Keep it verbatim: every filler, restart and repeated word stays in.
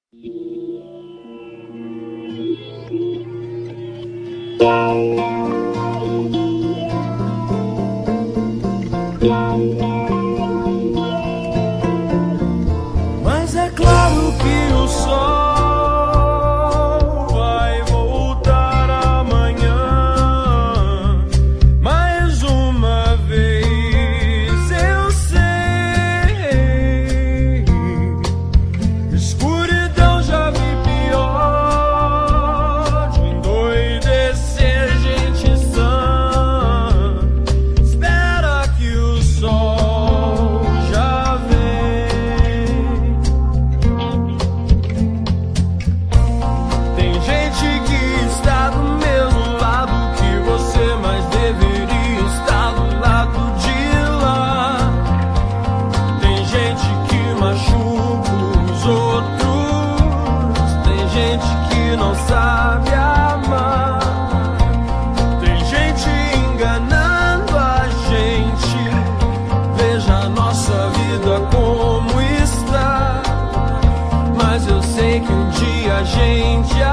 Mas é claro que o sol vai voltar amanhã. Mais uma vez eu sei, escuridão já vi pior, de endoidecer gente sã. Espera que o sol já vem. Tem gente que está do mesmo lado que você, mas deveria estar do lado de lá. Tem gente que machuca os outros, tem gente que não sabe amar, tem gente enganando a gente. Veja a nossa vida como está, mas eu sei que um dia a gente